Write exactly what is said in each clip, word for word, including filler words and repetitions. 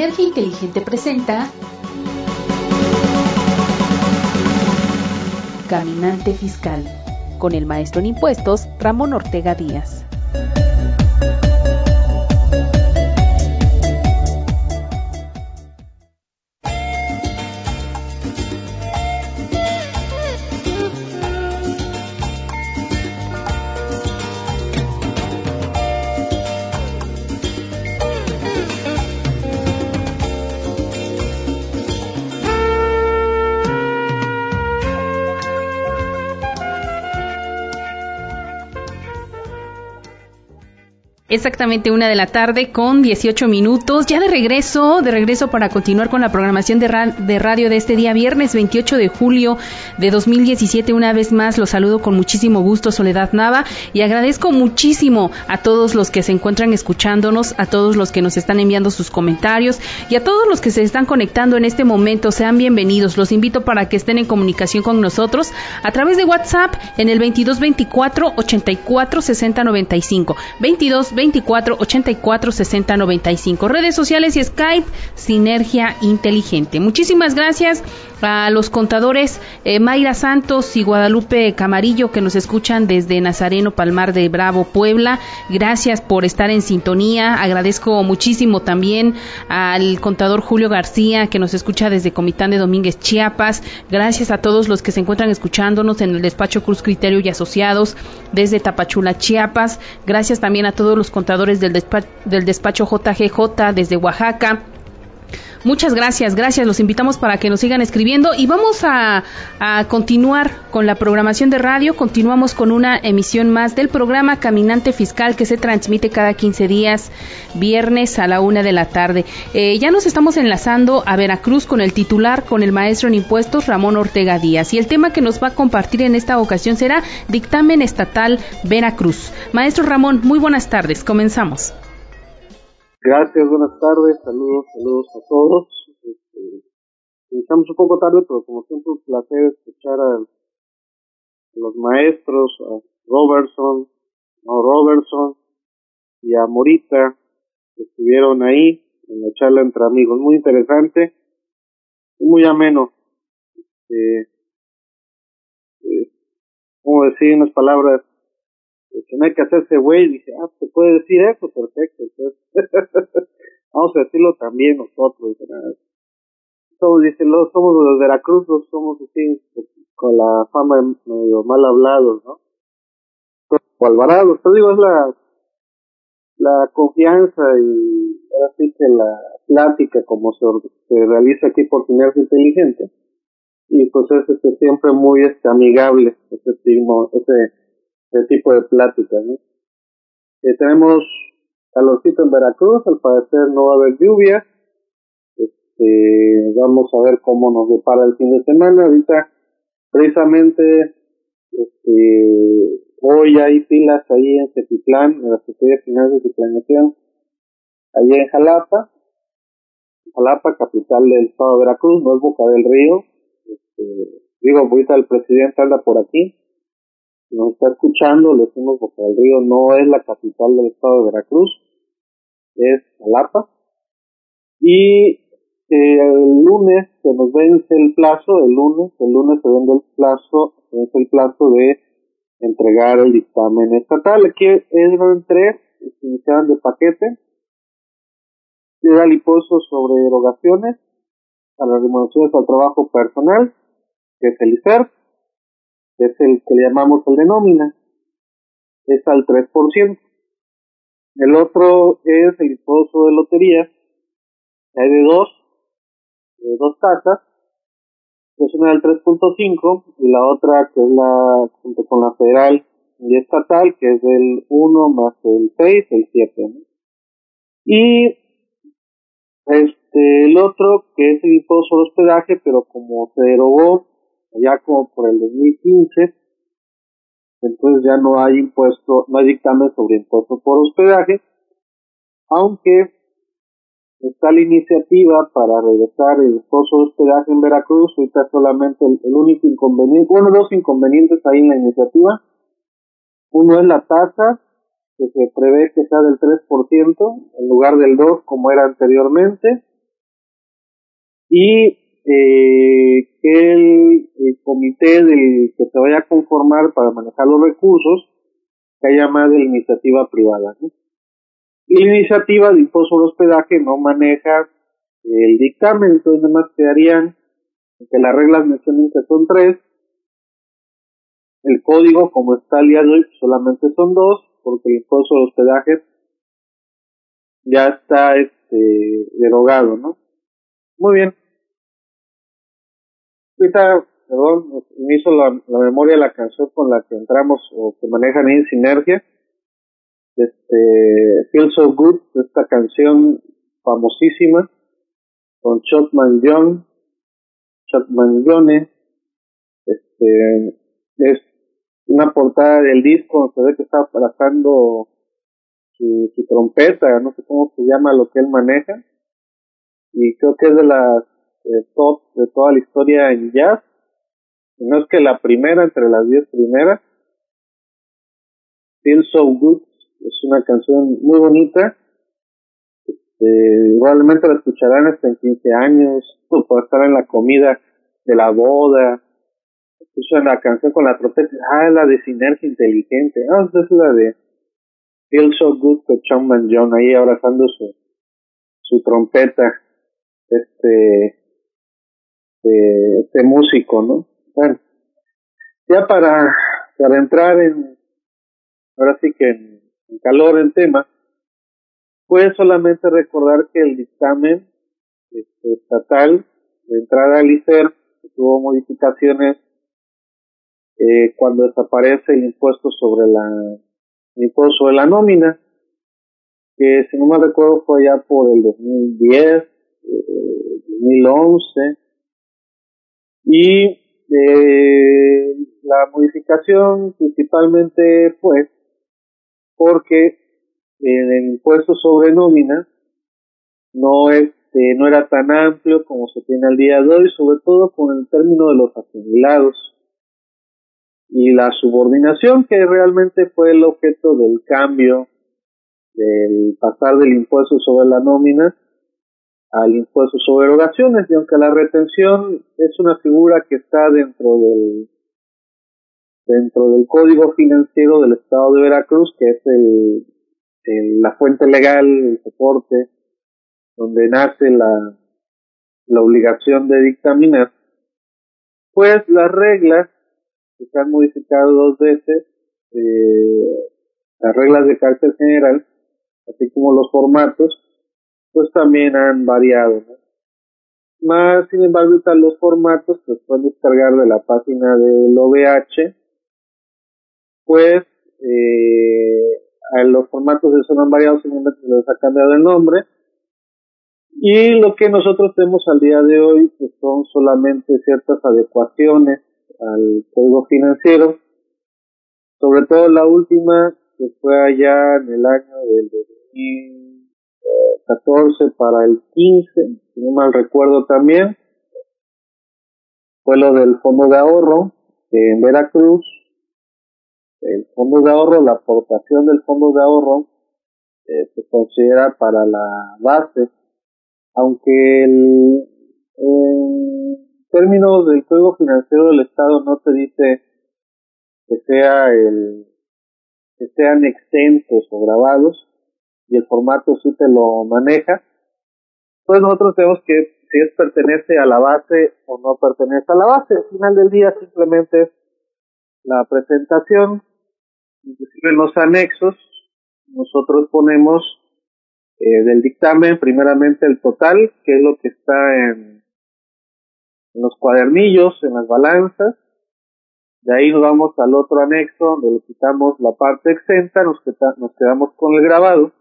Sinergia Inteligente presenta Caminante Fiscal, con el maestro en impuestos Ramón Ortega Díaz. Exactamente una de la tarde con dieciocho minutos, ya de regreso, de regreso para continuar con la programación de, ra- de radio de este día, viernes veintiocho de julio de dos mil diecisiete. Una vez más los saludo con muchísimo gusto, Soledad Nava, y agradezco muchísimo a todos los que se encuentran escuchándonos, a todos los que nos están enviando sus comentarios y a todos los que se están conectando en este momento. Sean bienvenidos, los invito para que estén en comunicación con nosotros a través de WhatsApp en el veintidós veinticuatro ochenta y cuatro sesenta noventa y cinco, veintidós veinticuatro ochenta y cuatro sesenta noventa y cinco, redes sociales y Skype, Sinergia Inteligente. Muchísimas gracias a los contadores eh, Mayra Santos y Guadalupe Camarillo, que nos escuchan desde Nazareno, Palmar de Bravo, Puebla. Gracias por estar en sintonía. Agradezco muchísimo también al contador Julio García, que nos escucha desde Comitán de Domínguez, Chiapas. Gracias a todos los que se encuentran escuchándonos en el despacho Cruz Criterio y Asociados desde Tapachula, Chiapas. Gracias también a todos los contadores del despacho, del despacho J G J desde Oaxaca. Muchas gracias, gracias. Los invitamos para que nos sigan escribiendo y vamos a, a continuar con la programación de radio. Continuamos con una emisión más del programa Caminante Fiscal, que se transmite cada quince días, viernes a la una de la tarde. Eh, ya nos estamos enlazando a Veracruz con el titular, con el maestro en impuestos Ramón Ortega Díaz, y el tema que nos va a compartir en esta ocasión será Dictamen Estatal Veracruz. Maestro Ramón, muy buenas tardes. Comenzamos. Gracias, buenas tardes, saludos, saludos a todos. Este, iniciamos un poco tarde, pero como siempre un placer escuchar a los maestros, a Robertson, a Robertson y a Morita, que estuvieron ahí en la charla entre amigos. Muy interesante y muy ameno. Este, eh, como decir unas palabras, que no hay que hacerse güey, dije, ah, ¿se puede decir eso? Perfecto, entonces vamos a decirlo también nosotros. Somos, dice, los, somos los Veracruz, los somos así, con la fama medio mal hablados, ¿no? O Alvarado, te digo, es la, la confianza y ahora sí que la plática como se, se realiza aquí por Sinergia Inteligente. Y pues es este, siempre muy este, amigable, ese tipo, ese ese tipo de pláticas, ¿no? Eh, tenemos calorcito en Veracruz, al parecer no va a haber lluvia. Este, vamos a ver cómo nos depara el fin de semana. Ahorita, precisamente, este, hoy hay filas ahí en Cetitlán, en la Secretaría de Finanzas y Planeación, allá en Jalapa, Jalapa, capital del estado de Veracruz, no es Boca del Río. Este, digo, ahorita el presidente anda por aquí. Nos está escuchando, le decimos Boca del Río no es la capital del estado de Veracruz, es Jalapa. Y eh, el lunes se nos vence el plazo, el lunes, el lunes se vence el plazo, se vence el plazo de entregar el dictamen estatal. Aquí eran tres, se iniciaban de paquete. Era el impuesto sobre erogaciones a las remuneraciones al trabajo personal, que es el I S E R, es el que le llamamos el de nómina, es al tres por ciento. El otro es el impuesto de lotería, hay de dos, de dos tasas, que es una del tres punto cinco y la otra que es la, junto con la federal y estatal, que es del uno más el seis, el siete, ¿no? Y este, el otro que es el impuesto sobre hospedaje, pero como se derogó ya como por el dos mil quince, entonces ya no hay impuesto, no hay dictamen sobre impuesto por hospedaje, aunque está la iniciativa para regresar el impuesto de hospedaje en Veracruz. Ahorita solamente el, el único inconveniente, bueno, dos inconvenientes ahí en la iniciativa. Uno es la tasa, que se prevé que sea del tres por ciento en lugar del dos como era anteriormente, y eh, que el, el comité del que se vaya a conformar para manejar los recursos se llama de iniciativa privada, ¿no? Y la iniciativa de impuesto sobre hospedaje no maneja el dictamen, entonces nada más quedarían que las reglas mencionan que son tres. El código, como está el día de hoy, solamente son dos, porque el impuesto sobre hospedaje ya está este derogado, ¿no? Muy bien. Ahorita, perdón, me hizo la, la memoria la canción con la que entramos o que manejan ahí en Sinergia. Este, Feel So Good, esta canción famosísima, con Chuck Mangione, Chuck Mangione, este, es una portada del disco, se ve que está abrazando su, su trompeta, no sé cómo se llama lo que él maneja, y creo que es de las eh, top de toda la historia en jazz, y no es que la primera entre las diez primeras. Feel So Good es una canción muy bonita, eh, probablemente la escucharán hasta en quince años, o para estar en la comida de la boda, escuchan la canción con la trompeta, ah, la de Sinergia Inteligente, ah, esa es la de Feel So Good con Chuck Mangione ahí abrazando su, su trompeta, este, eh, este músico, ¿no? Bueno, ya para, para entrar en, ahora sí que en, en calor en tema, pues solamente recordar que el dictamen este, estatal de entrada al I C E R tuvo modificaciones eh, cuando desaparece el impuesto sobre la el impuesto sobre la nómina, que si no me recuerdo fue ya por el dos mil diez, eh, dos mil once, y eh, la modificación principalmente fue porque en el impuesto sobre nómina no este no era tan amplio como se tiene al día de hoy, sobre todo con el término de los asimilados y la subordinación, que realmente fue el objeto del cambio del pasar del impuesto sobre la nómina al impuesto sobre erogaciones, y aunque la retención es una figura que está dentro del dentro del Código Financiero del Estado de Veracruz, que es el, el la fuente legal, el soporte donde nace la la obligación de dictaminar, pues las reglas que se han modificado dos veces, eh, las reglas de carácter general, así como los formatos, pues también han variado, ¿no? Más, sin embargo, están los formatos que se pueden descargar de la página del O V H, pues eh, a los formatos de son han variado, simplemente se les ha cambiado el nombre, y lo que nosotros tenemos al día de hoy pues son solamente ciertas adecuaciones al código financiero, sobre todo la última que fue allá en el año del dos mil catorce para el quince, si no mal recuerdo también, fue lo del fondo de ahorro en Veracruz. El fondo de ahorro, la aportación del fondo de ahorro eh, se considera para la base, aunque el, en términos del Código Financiero del Estado no te dice que sea el que sean exentos o grabados, y el formato sí te lo maneja, pues nosotros tenemos que si es pertenece a la base o no pertenece a la base. Al final del día simplemente es la presentación, inclusive en los anexos nosotros ponemos eh, del dictamen primeramente el total, que es lo que está en, en los cuadernillos, en las balanzas. De ahí nos vamos al otro anexo donde le quitamos la parte exenta, nos, queda, nos quedamos con el grabado,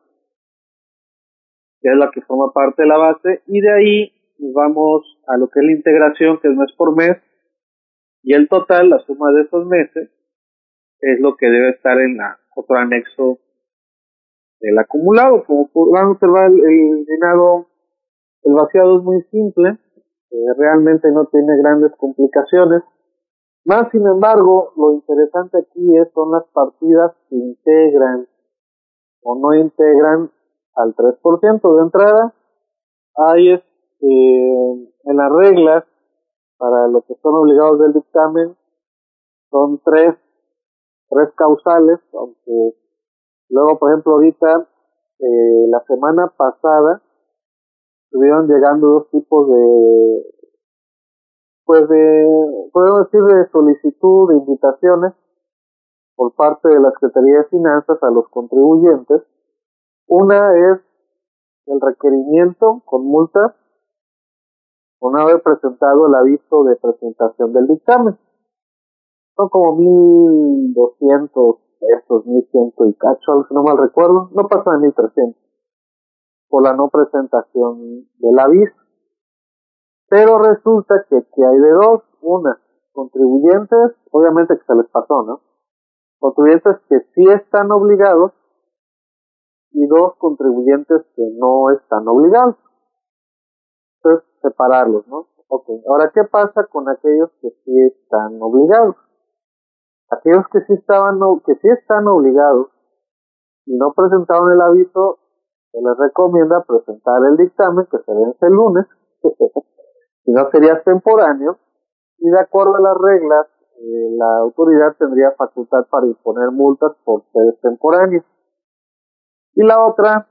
que es la que forma parte de la base, y de ahí nos vamos a lo que es la integración, que es mes por mes, y el total, la suma de esos meses, es lo que debe estar en la otro anexo del acumulado. Como van a observar, el llenado, el vaciado es muy simple, eh, realmente no tiene grandes complicaciones. Más sin embargo, lo interesante aquí es, son las partidas que integran o no integran al tres por ciento de entrada. Hay este eh, en las reglas, para los que son obligados del dictamen, son tres, tres causales, aunque luego, por ejemplo, ahorita, eh, la semana pasada, estuvieron llegando dos tipos de, pues de, podemos decir, de solicitud, de invitaciones, por parte de la Secretaría de Finanzas a los contribuyentes. Una es el requerimiento con multas por no haber presentado el aviso de presentación del dictamen. Son como mil doscientos pesos, mil ciento y cacho, si no mal recuerdo, no pasa de mil trescientos, por la no presentación del aviso. Pero resulta que aquí hay de dos, una, contribuyentes, obviamente que se les pasó, ¿no? Contribuyentes que sí están obligados, y dos, contribuyentes que no están obligados. Entonces, separarlos, ¿no? Ok, ahora, ¿qué pasa con aquellos que sí están obligados? Aquellos que sí estaban, que sí están obligados y no presentaron el aviso, se les recomienda presentar el dictamen que se vence el lunes, si no sería extemporáneo, y de acuerdo a las reglas, eh, la autoridad tendría facultad para imponer multas por ser extemporáneo. Y la otra,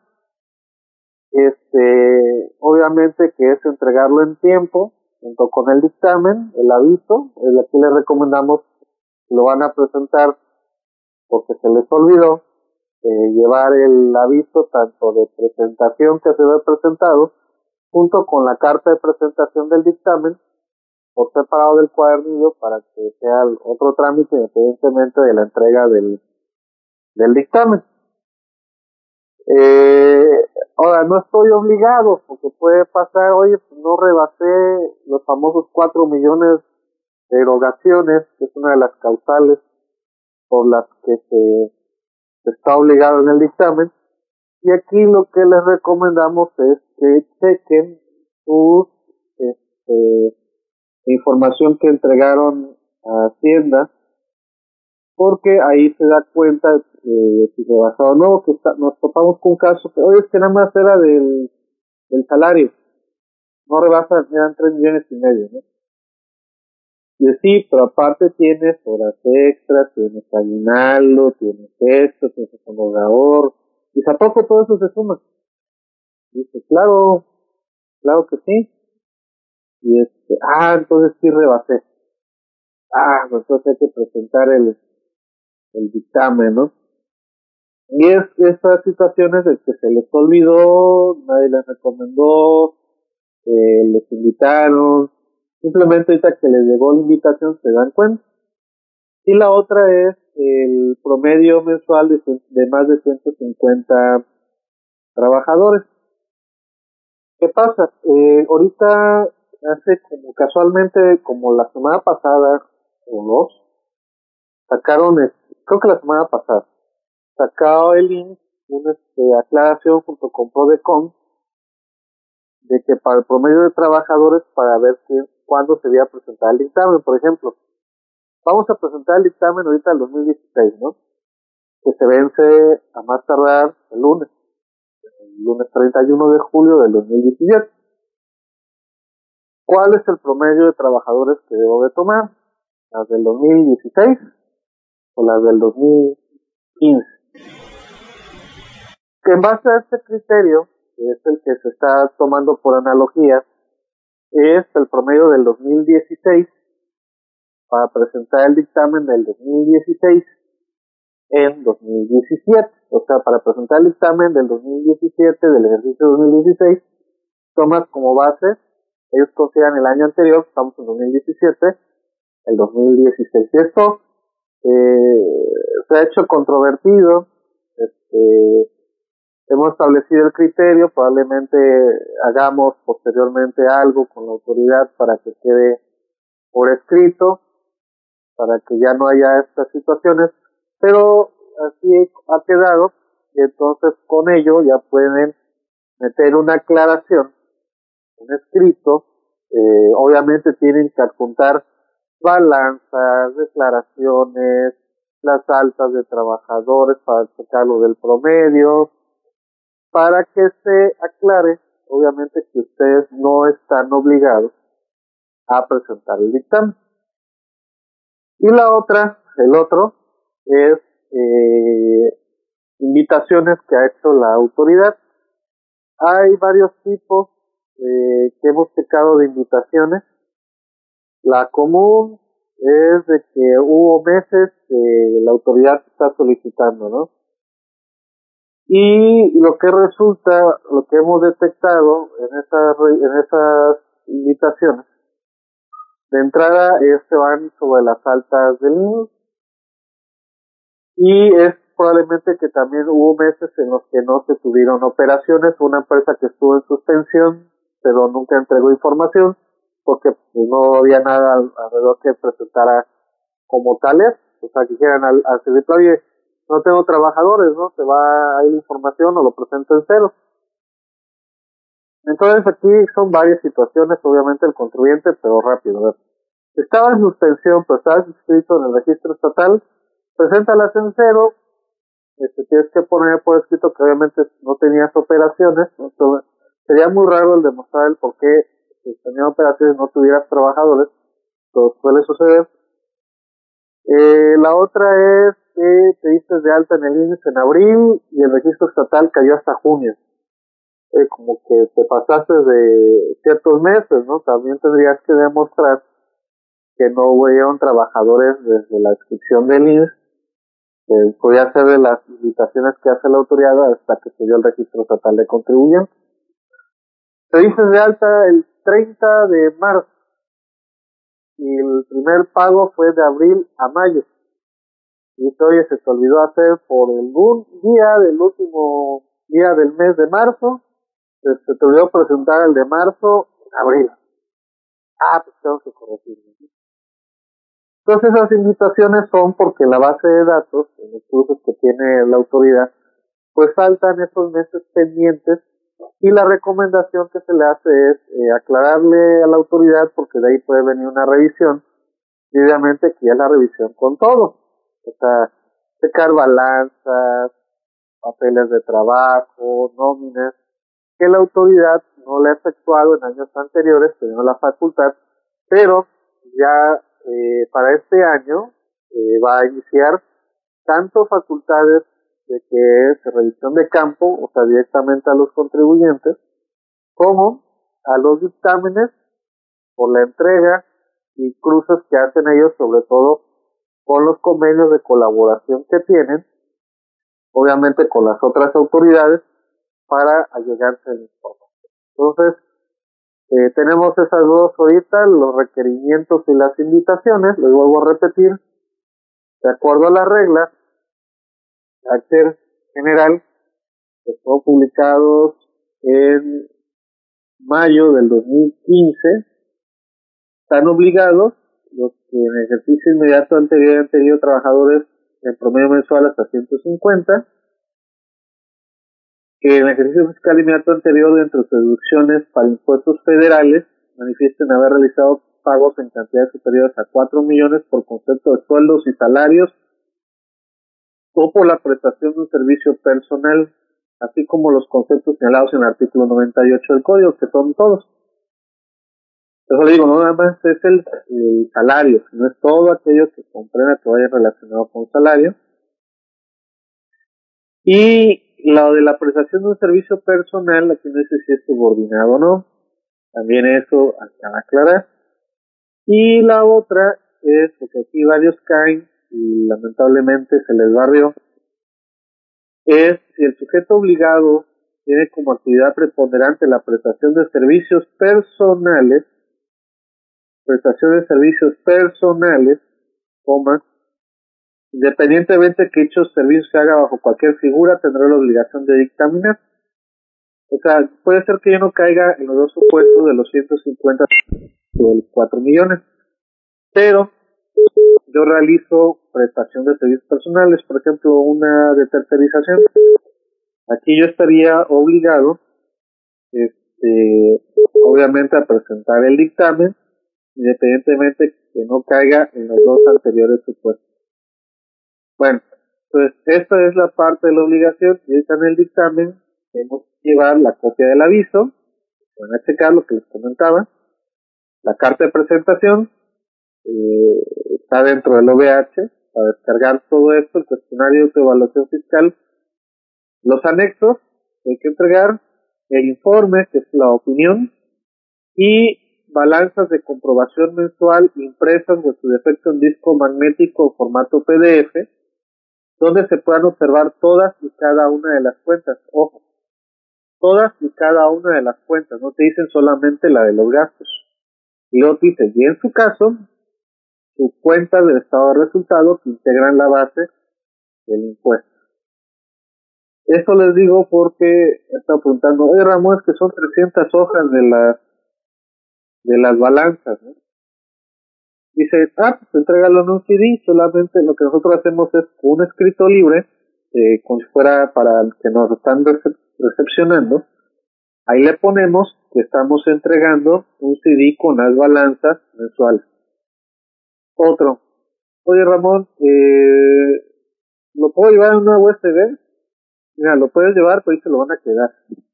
este, obviamente que es entregarlo en tiempo, junto con el dictamen, el aviso, el aquí le recomendamos, si lo van a presentar porque se les olvidó, eh, llevar el aviso tanto de presentación que se ve presentado, junto con la carta de presentación del dictamen, por separado del cuadernillo, para que sea otro trámite independientemente de la entrega del, del dictamen. Eh, ahora, no estoy obligado, porque puede pasar, oye, pues no rebasé los famosos cuatro millones de erogaciones, que es una de las causales por las que se, se está obligado en el dictamen. Y aquí lo que les recomendamos es que chequen su este, información que entregaron a Hacienda, porque ahí se da cuenta de si se basó o no, que está, nos topamos con un caso que, oye, es que nada más era del, del salario, no rebasa, eran tres millones y medio, ¿no? Y sí, pero aparte tienes horas extras, tienes aguinaldo, tienes esto, tienes acomodador, y tampoco todo eso se suma. Y dice, claro, claro que sí. Y este, ah, entonces sí rebasé. Ah, pues entonces hay que presentar el, el dictamen, ¿no? Y es esas situaciones de que se les olvidó, nadie les recomendó, eh, les invitaron, simplemente ahorita que les llegó la invitación se dan cuenta. Y la otra es el promedio mensual de, de más de ciento cincuenta trabajadores. ¿Qué pasa? Eh, ahorita, hace como casualmente, como la semana pasada o dos, sacaron, creo que la semana pasada, sacado el I N S una este, aclaración junto con Prodecon de que para el promedio de trabajadores, para ver que, cuándo se debía presentar el dictamen. Por ejemplo, vamos a presentar el dictamen ahorita el dos mil dieciséis, ¿no? Que se vence a más tardar el lunes, el lunes treinta y uno de julio del dos mil diecisiete. ¿Cuál es el promedio de trabajadores que debo de tomar? ¿Las del dos mil dieciséis o las del dos mil quince? Que en base a este criterio, que es el que se está tomando por analogía, es el promedio del dos mil dieciséis para presentar el dictamen del dos mil dieciséis en dos mil diecisiete. O sea, para presentar el dictamen del dos mil diecisiete, del ejercicio dos mil dieciséis, tomas como base, ellos consideran el año anterior, estamos en dos mil diecisiete, el dos mil dieciséis. Y esto eh, se ha hecho controvertido, este, hemos establecido el criterio, probablemente hagamos posteriormente algo con la autoridad para que quede por escrito, para que ya no haya estas situaciones, pero así ha quedado, y entonces con ello ya pueden meter una aclaración, un escrito, eh, obviamente tienen que adjuntar balanzas, declaraciones, las altas de trabajadores para checar lo del promedio, para que se aclare obviamente que ustedes no están obligados a presentar el dictamen. Y la otra, el otro, es eh, invitaciones que ha hecho la autoridad. Hay varios tipos eh, que hemos checado de invitaciones. La común es de que hubo meses que la autoridad está solicitando, ¿no? Y lo que resulta, lo que hemos detectado en esas, en esas invitaciones, de entrada es que van sobre las altas del I M S S, y es probablemente que también hubo meses en los que no se tuvieron operaciones, una empresa que estuvo en suspensión, pero nunca entregó información, porque pues, no había nada alrededor que presentara como tales, o sea, que dijeran al, al servicio, oye, no tengo trabajadores, ¿no? Se va ahí la información o lo presento en cero. Entonces aquí son varias situaciones, obviamente el contribuyente, pero rápido, ¿verdad? Estaba en suspensión, pero estaba inscrito en el registro estatal, preséntalas en cero, este, tienes que poner por escrito que obviamente no tenías operaciones, ¿no? Entonces, sería muy raro el demostrar el por qué si tenías operaciones no tuvieras trabajadores, pero suele suceder. Eh, la otra es que te diste de alta en el I N S S en abril y el registro estatal cayó hasta junio. Eh, como que te pasaste de ciertos meses, ¿no? También tendrías que demostrar que no hubieron trabajadores desde la inscripción del I N S S. Eh, podría ser de las invitaciones que hace la autoridad hasta que se dio el registro estatal de contribuyentes. Te dices de alta el treinta de marzo y el primer pago fue de abril a mayo. Y oye, se te olvidó hacer por el día del último día del mes de marzo, se, se te olvidó presentar el de marzo en abril. Ah, pues tengo que corregirlo. Entonces esas invitaciones son porque la base de datos, en los cursos que tiene la autoridad, pues faltan esos meses pendientes, y la recomendación que se le hace es eh, aclararle a la autoridad, porque de ahí puede venir una revisión, y obviamente que ya la revisión con todo, o sea, checar balanzas, papeles de trabajo, nóminas, que la autoridad no le ha efectuado en años anteriores, teniendo la facultad, pero ya eh, para este año eh, va a iniciar tanto facultades de que es revisión de campo, o sea, directamente a los contribuyentes, como a los dictámenes por la entrega y cruces que hacen ellos, sobre todo con los convenios de colaboración que tienen, obviamente con las otras autoridades, para allegarse el informe. Entonces, eh, tenemos esas dos ahorita, los requerimientos y las invitaciones. Les vuelvo a repetir, de acuerdo a la regla, carácter general, que fueron publicados en mayo del dos mil quince, están obligados los que en ejercicio inmediato anterior han tenido trabajadores en promedio mensual hasta ciento cincuenta, que en el ejercicio fiscal inmediato anterior, dentro de sus deducciones para impuestos federales, manifiesten haber realizado pagos en cantidades superiores a cuatro millones por concepto de sueldos y salarios o por la prestación de un servicio personal, así como los conceptos señalados en el artículo noventa y ocho del Código, que son todos. Eso le digo, no nada más es el, el salario, sino es todo aquello que comprenda que vaya relacionado con salario. Y lo de la prestación de un servicio personal, aquí no dice si es subordinado o no, también eso acaba de aclarar. Y la otra es, porque aquí varios caen y lamentablemente se les barrió, es si el sujeto obligado tiene como actividad preponderante la prestación de servicios personales, prestación de servicios personales, coma, independientemente que dichos servicios se haga bajo cualquier figura, tendrá la obligación de dictaminar. O sea, puede ser que yo no caiga en los dos supuestos de los ciento cincuenta o los cuatro millones, pero yo realizo prestación de servicios personales, por ejemplo, una de tercerización. Aquí yo estaría obligado, este, obviamente, a presentar el dictamen, independientemente que no caiga en los dos anteriores supuestos. Bueno, pues esta es la parte de la obligación, y está en el dictamen, tenemos que llevar la copia del aviso, van a checar lo que les comentaba. La carta de presentación eh, está dentro del O V H para descargar todo esto, el cuestionario de evaluación fiscal, los anexos que hay que entregar, el informe, que es la opinión, y balanzas de comprobación mensual impresas o su defecto en disco magnético o formato P D F, donde se puedan observar todas y cada una de las cuentas. Ojo, todas y cada una de las cuentas, no te dicen solamente la de los gastos. Y luego te dicen, y en su caso, sus cuentas del estado de resultados que integran la base del impuesto. Eso les digo porque he estado preguntando, oye Ramón, es que son trescientas hojas de las de las balanzas, ¿no? Dice, ah, pues entrégalo en un C D, solamente lo que nosotros hacemos es un escrito libre, eh, como si fuera para el que nos están recep- recepcionando, ahí le ponemos que estamos entregando un C D con las balanzas mensuales. Otro, oye Ramón, eh, ¿lo puedo llevar en una U S B? Mira, lo puedes llevar, pero ahí se lo van a quedar.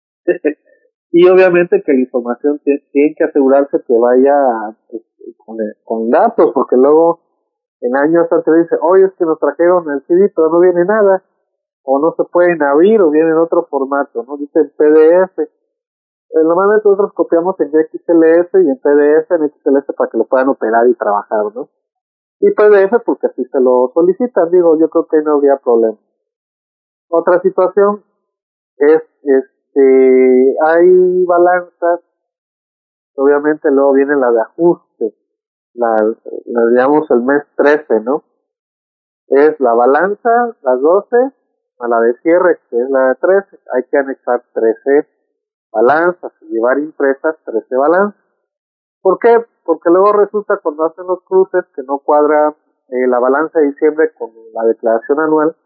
Y obviamente que la información t- tiene que asegurarse que vaya pues, con, con datos, porque luego en años anteriores dice, oye, es que nos trajeron el C D, pero no viene nada, o no se pueden abrir, o viene en otro formato, ¿no? Dice en P D F. Eh, normalmente nosotros copiamos en X L S y en P D F, en X L S para que lo puedan operar y trabajar, ¿no? Y P D F porque así se lo solicitan, digo, yo creo que no habría problema. Otra situación es, este, hay balanzas, obviamente luego viene la de ajuste, la, la digamos el mes trece, ¿no? Es la balanza, las doce, a la de cierre, que es la de trece, hay que anexar trece balanzas y llevar impresas trece balanzas. ¿Por qué? Porque luego resulta cuando hacen los cruces que no cuadra eh, la balanza de diciembre con la declaración anual,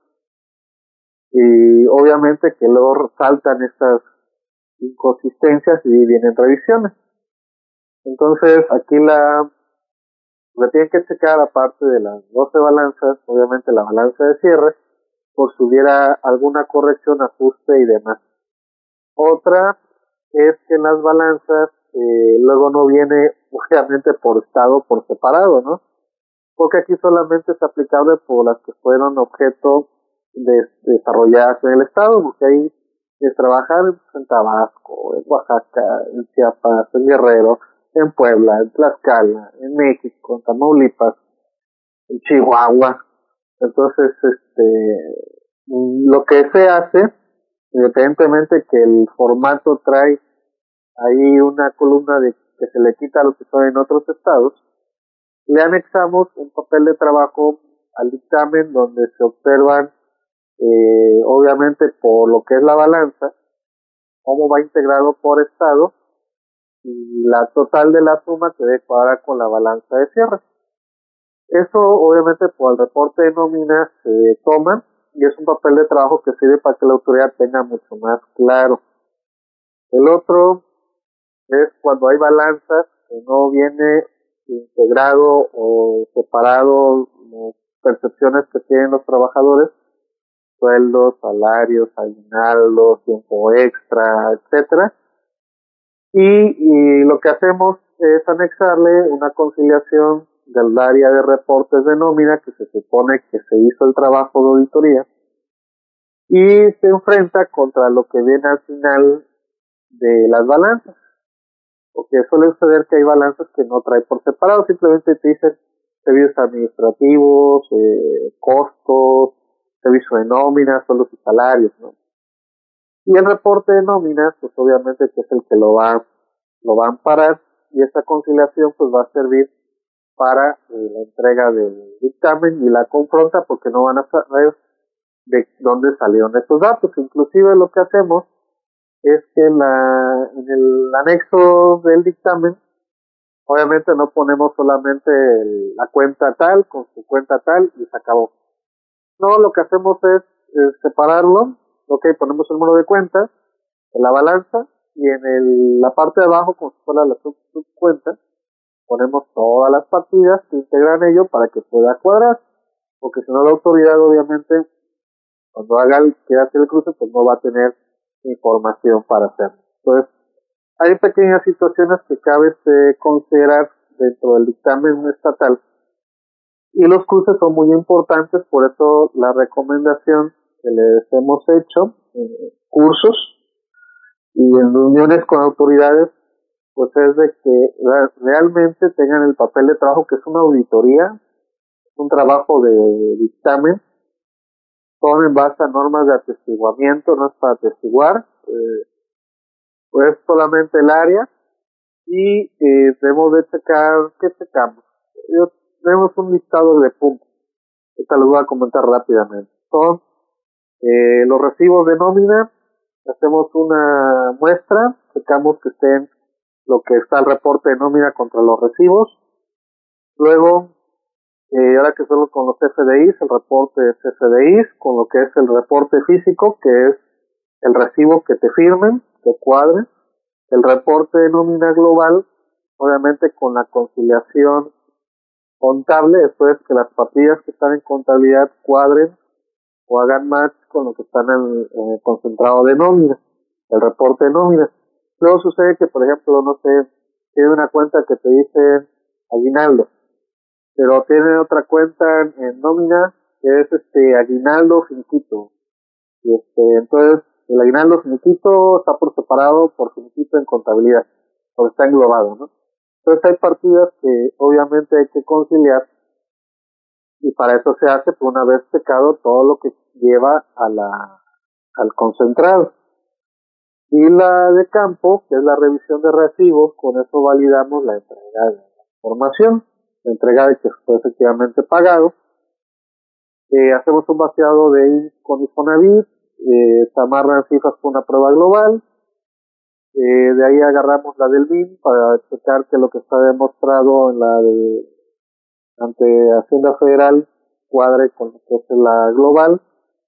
y obviamente que luego resaltan estas inconsistencias y vienen revisiones. Entonces aquí la lo que tienen que checar aparte de las doce balanzas, obviamente la balanza de cierre, por si hubiera alguna corrección, ajuste y demás. Otra es que en las balanzas eh, luego no viene obviamente por estado por separado, ¿no? Porque aquí solamente es aplicable por las que fueron objeto de, de desarrolladas en el estado, porque ahí es trabajar en Tabasco, en Oaxaca, en Chiapas, en Guerrero, en Puebla, en Tlaxcala, en México, en Tamaulipas, en Chihuahua. Entonces, este, lo que se hace, independientemente que el formato trae ahí una columna de que se le quita a lo que son en otros estados, le anexamos un papel de trabajo al dictamen donde se observan, eh, obviamente por lo que es la balanza, cómo va integrado por estado, y la total de la suma se debe cuadrar con la balanza de cierre. Eso obviamente por el reporte de nómina se toma y es un papel de trabajo que sirve para que la autoridad tenga mucho más claro. El otro es cuando hay balanzas que no viene integrado o separado las percepciones que tienen los trabajadores, sueldos, salarios, aguinaldos, tiempo extra, etcétera. Y, y lo que hacemos es anexarle una conciliación del área de reportes de nómina que se supone que se hizo el trabajo de auditoría y se enfrenta contra lo que viene al final de las balanzas, porque suele suceder que hay balanzas que no trae por separado, simplemente te dicen servicios administrativos, eh, costos, servicio de nómina, sueldos y salarios, ¿no? Y el reporte de nóminas, pues obviamente que es el que lo va, lo va a amparar, y esta conciliación pues va a servir para eh, la entrega del dictamen y la confronta, porque no van a saber de dónde salieron estos datos. Inclusive lo que hacemos es que en, la, en el anexo del dictamen, obviamente no ponemos solamente el, la cuenta tal con su cuenta tal y se acabó. No, lo que hacemos es, es separarlo. Ok, ponemos el número de cuentas en la balanza y en el, la parte de abajo, como si fuera la sub, subcuenta, ponemos todas las partidas que integran ello para que pueda cuadrar, porque si no la autoridad obviamente cuando haga el, quiera hacer el cruce pues no va a tener información para hacerlo. Entonces hay pequeñas situaciones que cabe eh, considerar dentro del dictamen estatal, y los cruces son muy importantes. Por eso la recomendación que les hemos hecho en cursos y en reuniones con autoridades, pues es de que realmente tengan el papel de trabajo, que es una auditoría, un trabajo de dictamen, son en base a normas de atestiguamiento, no es para atestiguar, eh, pues solamente el área, y eh, debemos de checar, ¿qué checamos? Yo, tenemos un listado de puntos, esta les voy a comentar rápidamente. Son eh, los recibos de nómina, hacemos una muestra, checamos que estén lo que está el reporte de nómina contra los recibos. Luego, eh, ahora que solo con los F D Is, el reporte de F D Is, con lo que es el reporte físico, que es el recibo que te firmen, que cuadre, el reporte de nómina global, obviamente con la conciliación contable, esto es que las partidas que están en contabilidad cuadren o hagan match con lo que están en, en el concentrado de nómina, el reporte de nómina. Luego sucede que, por ejemplo, no sé, tiene una cuenta que te dice aguinaldo, pero tiene otra cuenta en, en nómina que es este aguinaldo finiquito. Y este, entonces, el aguinaldo finiquito está por separado por finiquito en contabilidad, porque está englobado, ¿no? Entonces hay partidas que obviamente hay que conciliar, y para eso se hace por una vez checado todo lo que lleva a la al concentrado. Y la de campo, que es la revisión de recibos, con eso validamos la entrega de la información, la entrega de que fue efectivamente pagado. Eh, hacemos un vaciado de I N S con Infonavit, eh, se amarran cifras con una prueba global, eh, de ahí agarramos la del M I N para checar que lo que está demostrado en la de ante Hacienda Federal cuadre con lo que es la global.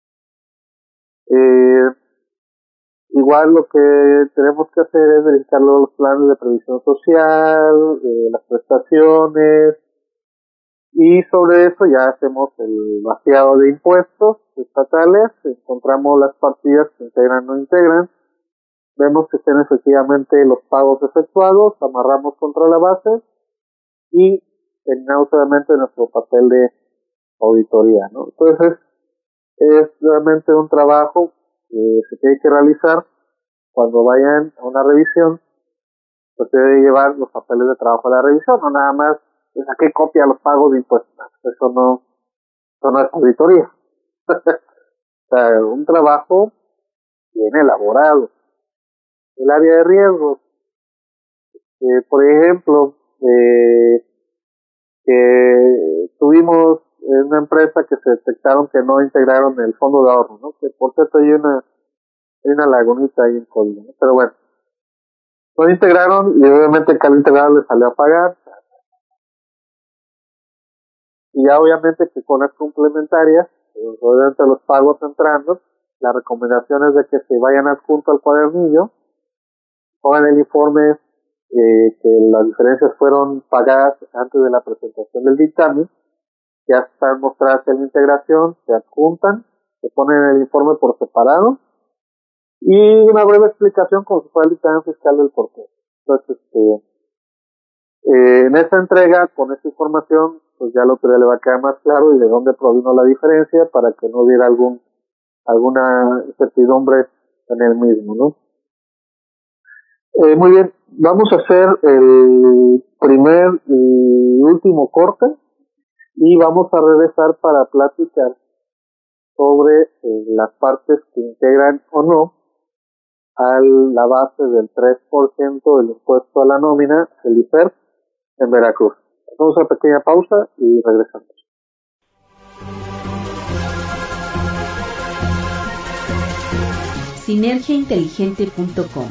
Eh, igual lo que tenemos que hacer es verificar los planes de previsión social, eh, las prestaciones, y sobre eso ya hacemos el vaciado de impuestos estatales, encontramos las partidas que integran o no integran, vemos que estén efectivamente los pagos efectuados, amarramos contra la base y terminamos obviamente nuestro papel de auditoría, ¿no? Entonces es realmente un trabajo que se tiene que realizar. Cuando vayan a una revisión, pues se debe llevar los papeles de trabajo a la revisión, no nada más pues a qué copia los pagos de impuestos. Eso no, eso no es auditoría. O sea, un trabajo bien elaborado. El área de riesgos, eh, por ejemplo, eh, que tuvimos una empresa que se detectaron que no integraron el fondo de ahorro, ¿no? Que por cierto hay una, hay una lagunita ahí en Colima, ¿no? Pero bueno, no integraron y obviamente que al integrar le salió a pagar. Y ya obviamente que con las complementarias, pues, obviamente los pagos entrando, la recomendación es de que se vayan adjunto al cuadernillo, pongan el informe eh, que las diferencias fueron pagadas antes de la presentación del dictamen, ya están mostradas en la integración, se adjuntan, se ponen el informe por separado, y una breve explicación como si fuera el dictamen fiscal del porqué. Entonces, este, eh, en esta entrega, con esta información, pues ya lo que le va a quedar más claro y de dónde provino la diferencia para que no hubiera algún, alguna incertidumbre en el mismo, ¿no? Eh, muy bien, vamos a hacer el primer y último corte y vamos a regresar para platicar sobre eh, las partes que integran o no a la base del tres por ciento del impuesto a la nómina, el I P E R, en Veracruz. Vamos a una pequeña pausa y regresamos. sinergia inteligente punto com.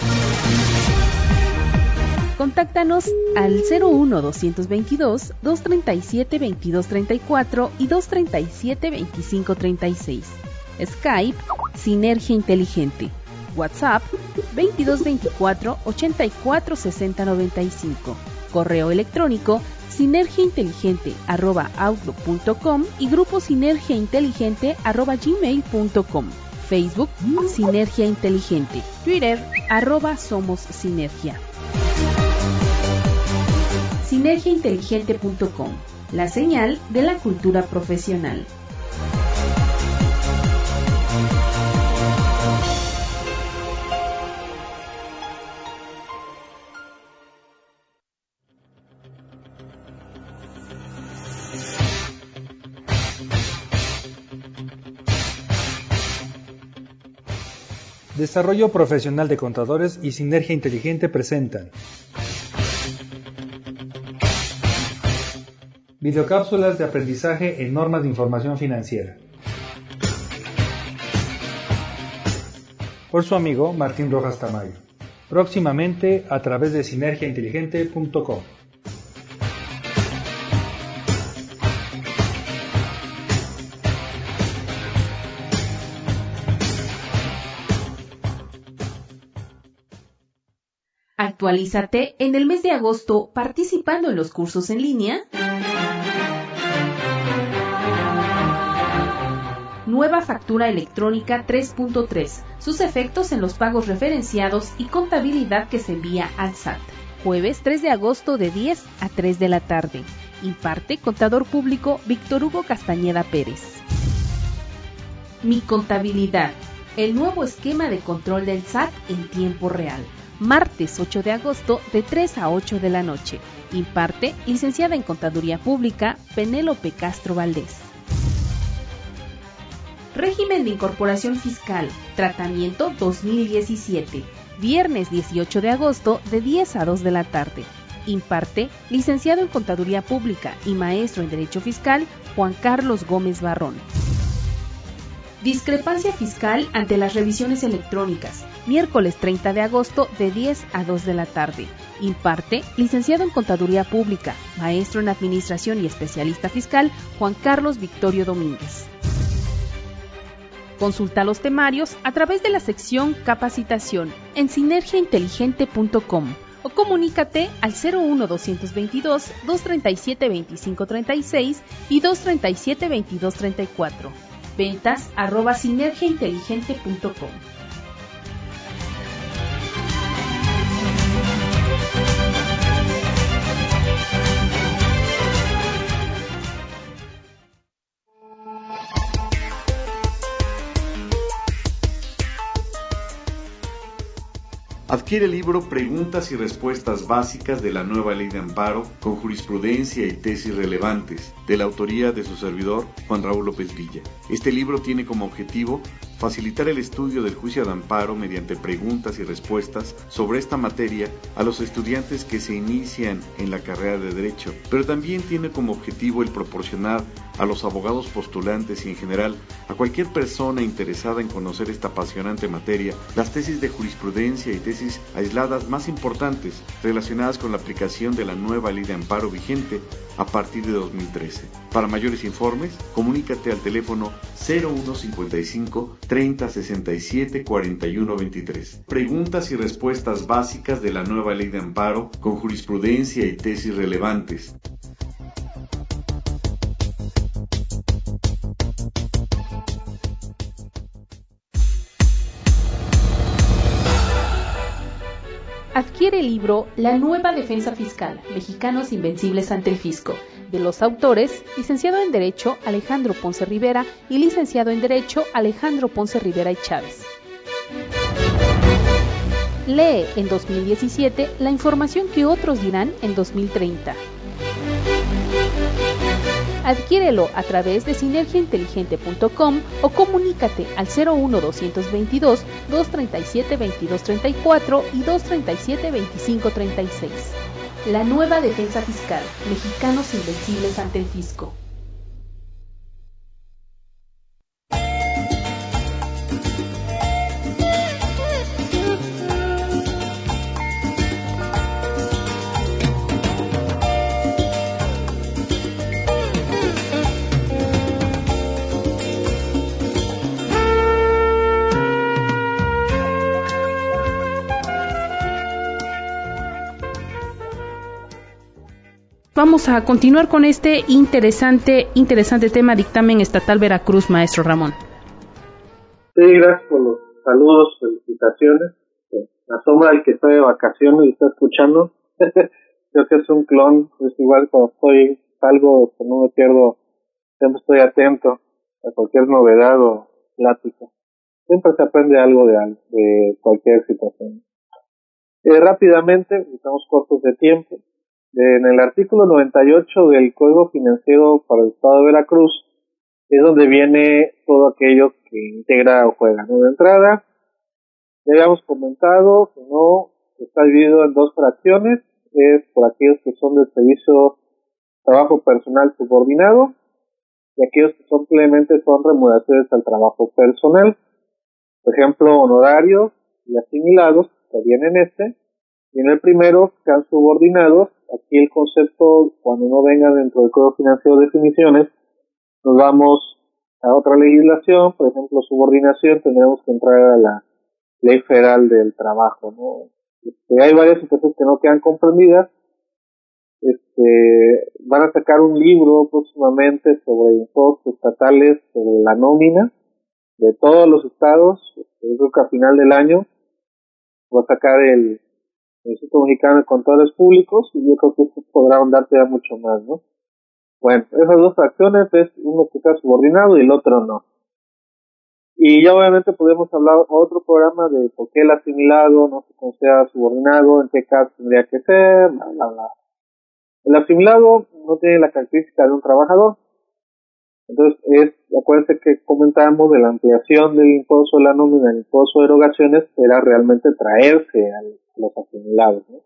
Contáctanos al cero uno dos dos dos, dos tres siete, veintidós treinta y cuatro y dos tres siete, veinticinco treinta y seis. Skype, Sinergia Inteligente. WhatsApp, veintidós veinticuatro, ochenta y cuatro sesenta noventa y cinco. Correo electrónico, sinergiainteligente arroba outlook punto com y grupo Sinergia Inteligente arroba gmail punto com. Facebook, Sinergia Inteligente. Twitter, arroba Somos Sinergia. sinergia inteligente punto com, la señal de la cultura profesional. Desarrollo Profesional de Contadores y Sinergia Inteligente presentan Videocápsulas de aprendizaje en normas de información financiera, por su amigo Martín Rojas Tamayo, próximamente a través de sinergia inteligente punto com. Actualízate en el mes de agosto participando en los cursos en línea. Nueva factura electrónica tres punto tres, sus efectos en los pagos referenciados y contabilidad que se envía al S A T. Jueves tres de agosto de diez a tres de la tarde. Imparte Contador Público Víctor Hugo Castañeda Pérez. Mi Contabilidad, el nuevo esquema de control del S A T en tiempo real. Martes ocho de agosto de tres a ocho de la noche. Imparte licenciada en Contaduría Pública Penélope Castro Valdés. Régimen de Incorporación Fiscal, Tratamiento dos mil diecisiete. Viernes dieciocho de agosto de diez a dos de la tarde. Imparte licenciado en Contaduría Pública y maestro en Derecho Fiscal Juan Carlos Gómez Barrón. Discrepancia fiscal ante las revisiones electrónicas, miércoles treinta de agosto de diez a dos de la tarde. Imparte licenciado en Contaduría Pública, maestro en Administración y especialista fiscal Juan Carlos Victorio Domínguez. Consulta los temarios a través de la sección Capacitación en sinergia inteligente punto com o comunícate al cero uno dos veintidós, dos treinta y siete, veinticinco treinta y seis y dos treinta y siete, veintidós treinta y cuatro. Ventas arroba sinergia inteligente punto com. Adquiere el libro Preguntas y Respuestas Básicas de la Nueva Ley de Amparo con jurisprudencia y tesis relevantes, de la autoría de su servidor, Juan Raúl López Villa. Este libro tiene como objetivo facilitar el estudio del juicio de amparo mediante preguntas y respuestas sobre esta materia a los estudiantes que se inician en la carrera de Derecho, pero también tiene como objetivo el proporcionar a los abogados postulantes y en general a cualquier persona interesada en conocer esta apasionante materia las tesis de jurisprudencia y tesis aisladas más importantes relacionadas con la aplicación de la nueva ley de amparo vigente a partir de dos mil trece. Para mayores informes, comunícate al teléfono cero uno cincuenta y cinco, treinta, sesenta y siete, cuarenta y uno veintitrés. Preguntas y respuestas básicas de la nueva ley de amparo con jurisprudencia y tesis relevantes. Adquiere el libro La Nueva Defensa Fiscal, Mexicanos Invencibles ante el Fisco, de los autores, licenciado en Derecho Alejandro Ponce Rivera y licenciado en Derecho Alejandro Ponce Rivera y Chávez. Lee en dos mil diecisiete la información que otros dirán en dos mil treinta. Adquiérelo a través de sinergia inteligente punto com o comunícate al cero uno dos veintidós, dos treinta y siete, veintidós treinta y cuatro y dos treinta y siete, veinticinco treinta y seis. La Nueva Defensa Fiscal, Mexicanos Invencibles ante el Fisco. Vamos a continuar con este interesante, interesante tema, dictamen estatal Veracruz, maestro Ramón. Sí, gracias por los saludos, felicitaciones. la sombra del que estoy de vacaciones y está escuchando. Creo que es un clon, es igual cuando estoy, salgo, que no me pierdo, siempre estoy atento a cualquier novedad o plática. Siempre se aprende algo de, de cualquier situación. Eh, rápidamente, estamos cortos de tiempo. En el artículo noventa y ocho del Código Financiero para el Estado de Veracruz es donde viene todo aquello que integra o juega, ¿no? De entrada, ya habíamos comentado que no está dividido en dos fracciones, es por aquellos que son del servicio trabajo personal subordinado y aquellos que simplemente son remuneraciones al trabajo personal. Por ejemplo, honorarios y asimilados estarían en este, y en el primero están subordinados. Aquí el concepto, cuando no venga dentro del Código Financiero definiciones, nos vamos a otra legislación. Por ejemplo, subordinación, tendremos que entrar a la Ley Federal del Trabajo, ¿no? Este, hay varias situaciones que no quedan comprendidas. Este, van a sacar un libro próximamente sobre impuestos estatales, sobre la nómina de todos los estados. Este, yo creo que a final del año va a sacar el, el Instituto Mexicano de Contadores Públicos, y yo creo que esto podrá ahondar todavía mucho más, ¿no? Bueno, esas dos fracciones es uno que está subordinado y el otro no. Y ya obviamente podemos hablar otro programa de por qué el asimilado no se considera subordinado, en qué caso tendría que ser, bla, bla, bla. El asimilado no tiene la característica de un trabajador. Entonces, es, acuérdense que comentamos de la ampliación del impuesto de la nómina, el impuesto de erogaciones, era realmente traerse a los asimilados, ¿no?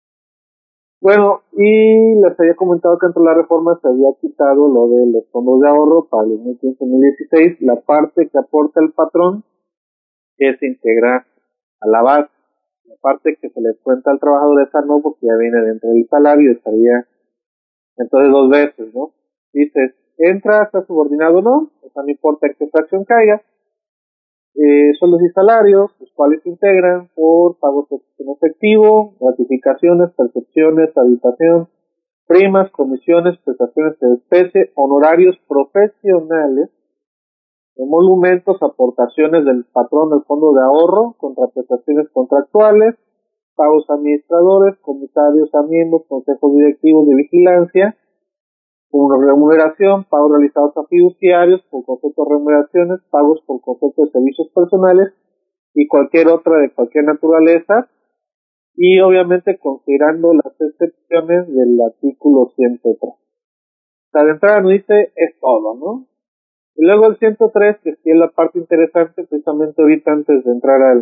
Bueno, y les había comentado que entre la reforma se había quitado lo de los fondos de ahorro para el dos mil quince dos mil dieciséis, la parte que aporta el patrón, que se integra a la base. La parte que se le cuenta al trabajador esa no, porque ya viene dentro del salario y estaría entonces dos veces, ¿no? Dices, entra, está subordinado o no, o sea, no importa en qué fracción caiga. Eh, sueldos y salarios, los cuales se integran por pagos en efectivo, gratificaciones, percepciones, habitación, primas, comisiones, prestaciones de especie, honorarios profesionales, emolumentos, aportaciones del patrón del fondo de ahorro, contraprestaciones contractuales, pagos a administradores, comisarios a miembros, consejos directivos de vigilancia, con remuneración, pagos realizados a fiduciarios por concepto de remuneraciones, pagos por concepto de servicios personales y cualquier otra de cualquier naturaleza, y obviamente considerando las excepciones del artículo ciento tres. O sea, de entrada nos dice es todo, ¿no? Y luego el ciento tres, que sí es la parte interesante, precisamente ahorita antes de entrar al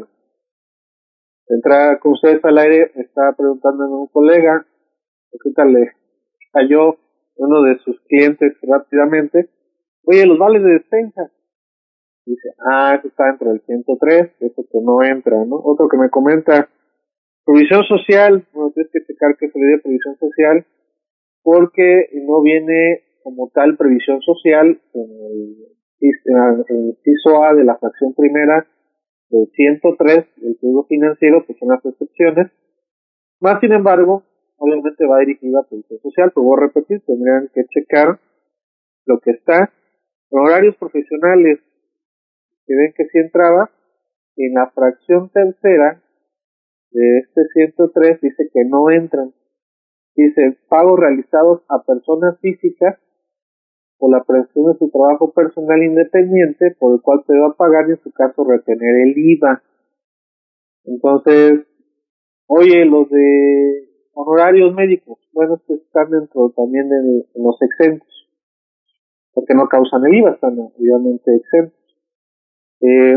de entrar con ustedes al aire, me estaba preguntando a un colega, ahorita le cayó uno de sus clientes rápidamente, oye, los vales de despensa. Dice, ah, eso está dentro del ciento tres, eso que no entra, ¿no? Otro que me comenta, provisión social, bueno, tienes que checar que se le dé provisión social, porque no viene como tal previsión social en el, en el inciso A de la fracción primera del ciento tres del Código Financiero, que son las excepciones. Más sin embargo, obviamente va dirigida a previsión social, pero voy a repetir, tendrían que checar lo que está. Horarios profesionales, que ven que sí entraba, en la fracción tercera de este ciento tres dice que no entran. Dice, pagos realizados a personas físicas por la prestación de su trabajo personal independiente, por el cual se va a pagar y en su caso retener el I V A. Entonces, oye, los de honorarios médicos, bueno, estos están dentro también de, de los exentos, porque no causan el I V A, están obviamente exentos. Eh,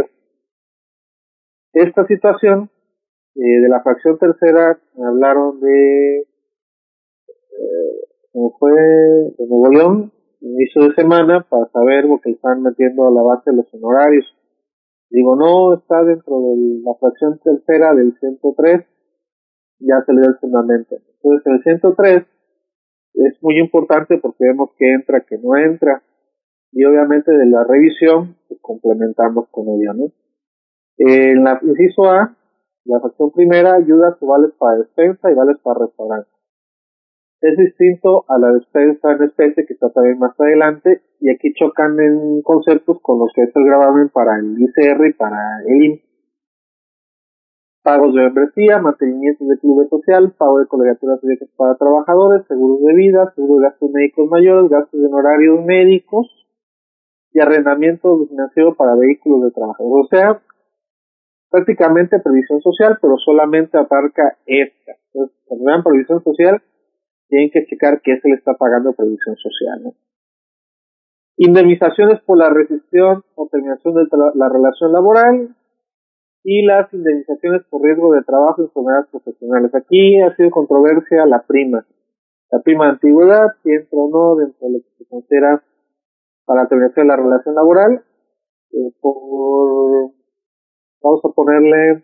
esta situación eh, de la fracción tercera, me hablaron de, eh, como fue de Nuevo León, inicio de semana, para saber lo que están metiendo a la base de los honorarios. Digo, no, está dentro de la fracción tercera del ciento tres, ya se le dio el fundamento. Entonces, el ciento tres es muy importante porque vemos que entra, que no entra, y obviamente de la revisión pues, complementamos con ello, ¿no? En la inciso A, la fracción primera ayuda a vales para despensa y vales para restaurante. Es distinto a la despensa en especie que está también más adelante, y aquí chocan en conceptos con lo que es el gravamen para el I C R y para el I M S S. pagos de membresía, mantenimiento de clubes sociales, pago de colegiaturas directas para trabajadores, seguros de vida, seguros de gastos médicos mayores, gastos de honorarios médicos y arrendamiento financiero para vehículos de trabajadores. O sea, prácticamente previsión social, pero solamente abarca esta. Entonces, cuando vean previsión social, tienen que checar qué se le está pagando previsión social, ¿no? Indemnizaciones por la rescisión o terminación de la relación laboral y las indemnizaciones por riesgo de trabajo y enfermedades profesionales. Aquí ha sido controversia la prima. La prima de antigüedad, si entra o no dentro de lo que se considera para la terminación de la relación laboral. Eh, por, vamos a ponerle,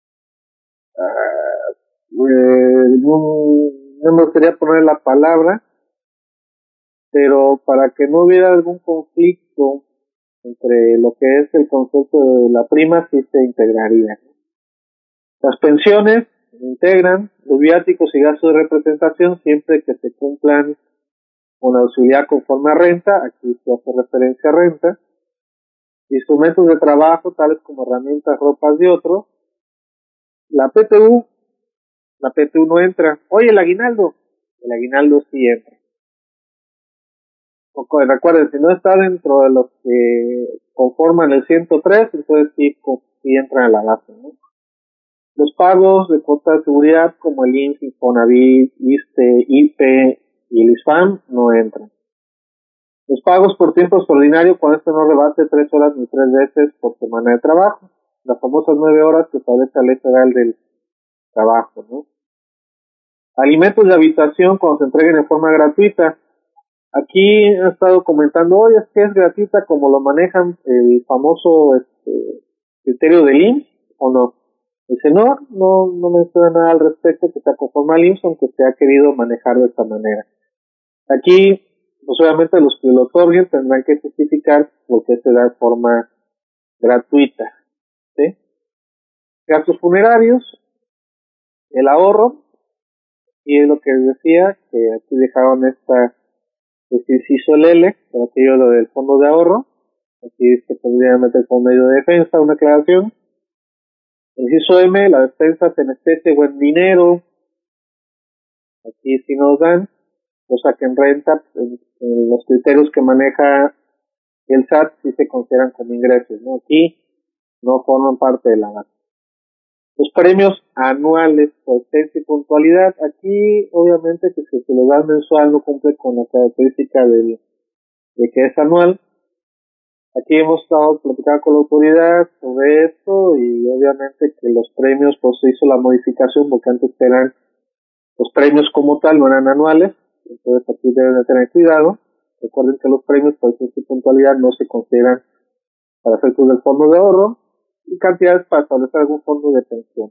uh, eh, no, no me gustaría poner la palabra, pero para que no hubiera algún conflicto entre lo que es el concepto de la prima, sí se integraría. Las pensiones se integran, los viáticos y gastos de representación siempre que se cumplan con la utilidad conforme a renta, aquí se hace referencia a renta, instrumentos de trabajo tales como herramientas, ropas y otros. La P T U, la P T U no entra. Oye, el aguinaldo, el aguinaldo sí entra. Recuerden, si no está dentro de los que conforman el ciento tres, entonces sí, sí entran a la base, ¿no? Los pagos de cuota de seguridad como el I M S S, Infonavit, ISSSTE, I P E y el ISFAM no entran. Los pagos por tiempo extraordinario cuando esto no rebase tres horas ni tres veces por semana de trabajo. Las famosas nueve horas que establece la Ley Federal del Trabajo, ¿no? Alimentos de habitación cuando se entreguen en forma gratuita. Aquí he estado comentando, oye, es que es gratuita como lo manejan el famoso este, criterio del I M S S, ¿o no? Dice, no, no, no menciona nada al respecto que sea conforme al I M S S, aunque se ha querido manejar de esta manera. Aquí, pues obviamente los que lo otorguen tendrán que justificar por qué se da de forma gratuita, ¿sí? Gastos funerarios, el ahorro, y es lo que les decía, que aquí dejaron esta, este inciso el L, por aquello lo del fondo de ahorro, aquí se podría meter como medio de defensa, una aclaración. El inciso M, las despensas en especie o en dinero, aquí sí nos dan, cosa que en renta, en, en los criterios que maneja el S A T sí se consideran como ingresos, ¿no? Aquí no forman parte de la base. Los premios anuales por existencia y puntualidad, aquí obviamente que si se lo da mensual no cumple con la característica del, de que es anual. Aquí hemos estado platicando con la autoridad sobre esto y obviamente que los premios, pues se hizo la modificación porque antes eran los premios como tal, no eran anuales, entonces aquí deben de tener cuidado. Recuerden que los premios por existencia y puntualidad no se consideran para efectos del fondo de ahorro y cantidades para establecer algún fondo de pensión.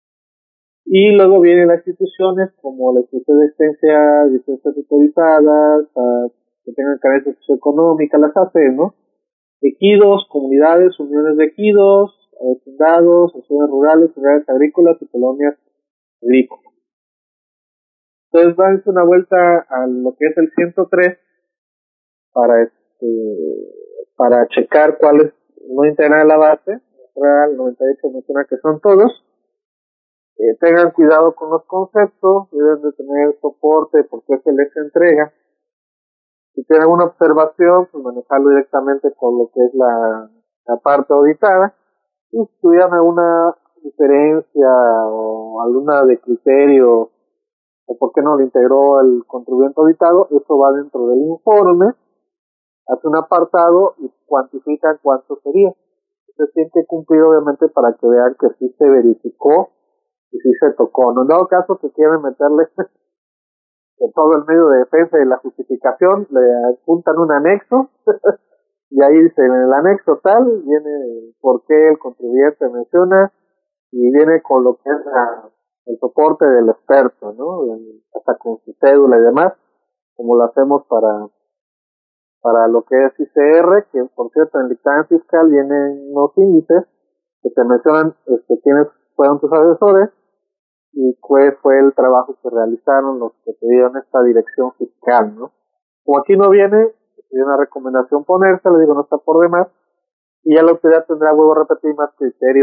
Y luego vienen las instituciones como la institución de existencia, licencias autorizadas, que tengan carencia socioeconómica, las A C E, ¿no? Ejidos, comunidades, uniones de ejidos, vecindados, asociaciones rurales, unidades agrícolas y colonias agrícolas. Entonces, dándose una vuelta a lo que es el ciento tres para este, para checar cuáles no integran la base. El noventa y ocho menciona que son todos. Eh, tengan cuidado con los conceptos, deben de tener soporte porque se les entrega. Si tienen alguna observación, pues manejarlo directamente con lo que es la, la parte auditada. Y si tuvieran alguna diferencia o alguna de criterio, o por qué no lo integró el contribuyente auditado, eso va dentro del informe, hace un apartado y cuantifican cuánto sería. Se tiene que cumplir obviamente para que vean que sí se verificó y sí se tocó. No en dado caso que quieran meterle en todo el medio de defensa y la justificación, le adjuntan un anexo y ahí dice, en el anexo tal viene por qué el contribuyente menciona y viene con lo que es la, el soporte del experto, ¿no? Hasta con su cédula y demás, como lo hacemos para para lo que es I C R, que por cierto en el dictamen fiscal vienen unos índices que te mencionan este, quiénes fueron tus asesores y cuál fue el trabajo que realizaron los que te dieron esta dirección fiscal, ¿no? Como aquí no viene, es una recomendación ponerse, le digo, no está por demás, y ya la autoridad tendrá, vuelvo a repetir, más criterios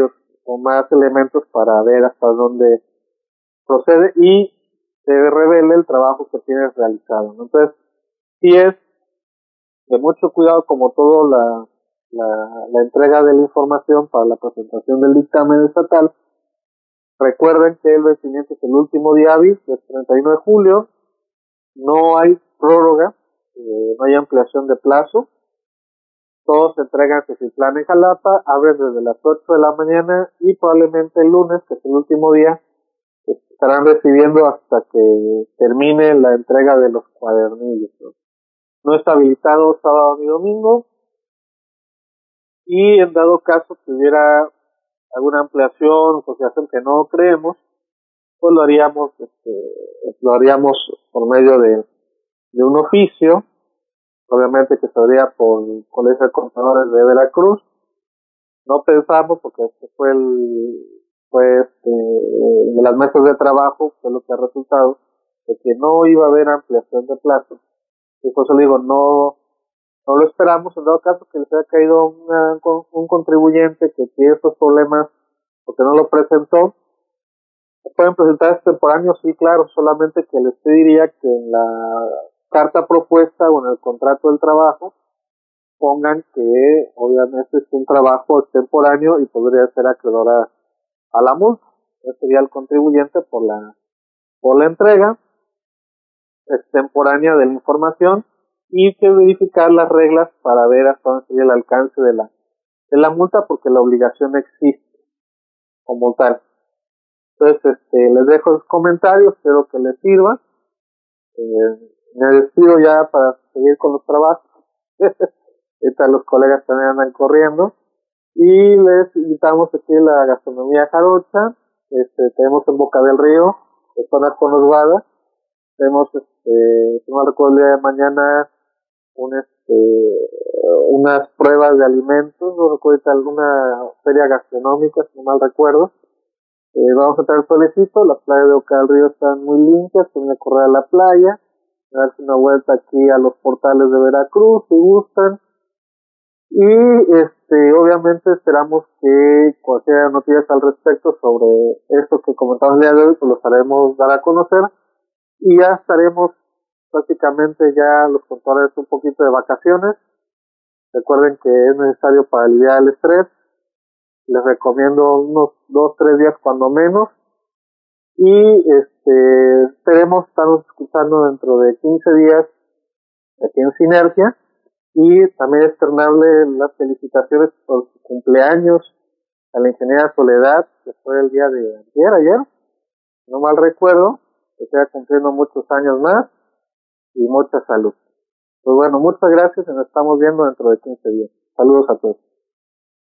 con más elementos para ver hasta dónde procede y se revele el trabajo que tienes realizado, ¿no? Entonces, sí es de mucho cuidado, como todo, la, la, la entrega de la información para la presentación del dictamen estatal. Recuerden que el vencimiento es el último día hábil, el treinta y uno de julio, no hay prórroga, eh, no hay ampliación de plazo, todos se entregan a Teciutlán en Jalapa, abren desde las ocho de la mañana y probablemente el lunes, que es el último día, estarán recibiendo hasta que termine la entrega de los cuadernillos, ¿no? No está habilitado sábado ni domingo, y en dado caso que hubiera alguna ampliación o asociación que no creemos, pues lo haríamos, este, lo haríamos por medio de, de un oficio, obviamente que se haría por el Colegio de Contadores de Veracruz. No pensamos, porque este fue el, fue este, de las mesas de trabajo, fue lo que ha resultado, de que no iba a haber ampliación de plazo. Y por eso le digo, no, no lo esperamos. En dado caso que les haya caído una, un contribuyente que tiene estos problemas porque no lo presentó, pueden presentar extemporáneos, sí, claro, solamente que les pediría que en la carta propuesta o en el contrato del trabajo pongan que obviamente es un trabajo extemporáneo y podría ser acreedor a, a la multa. Ese sería el contribuyente por la, por la entrega extemporánea de la información, y que verificar las reglas para ver hasta dónde sería el alcance de la, de la multa, porque la obligación existe como tal. Entonces, este, les dejo los comentarios, espero que les sirva. Eh, me despido ya para seguir con los trabajos. Ahorita los colegas también andan corriendo. Y les invitamos aquí a la gastronomía jarocha. Este, tenemos en Boca del Río, de zona conurbada. Tenemos, este, si no recuerdo, el día de mañana, un, este, unas pruebas de alimentos, no recuerdo, alguna feria gastronómica, si no mal recuerdo. Eh, vamos a traer solecito, las playas de Boca del Río están muy limpias, pueden correr a la playa, darse una vuelta aquí a los portales de Veracruz, si gustan. Y este, obviamente esperamos que cualquier noticias al respecto sobre esto que comentamos el día de hoy, pues los haremos dar a conocer. Y ya estaremos prácticamente ya los contadores un poquito de vacaciones. Recuerden que es necesario para aliviar el estrés. Les recomiendo unos dos, tres días cuando menos. Y este, esperemos estarnos escuchando dentro de quince días aquí en Sinergia. Y también externarle las felicitaciones por su cumpleaños a la ingeniera Soledad, que fue el día de ayer, ayer, no mal recuerdo, que siga cumpliendo muchos años más y mucha salud. Pues bueno, muchas gracias y nos estamos viendo dentro de quince días. Saludos a todos.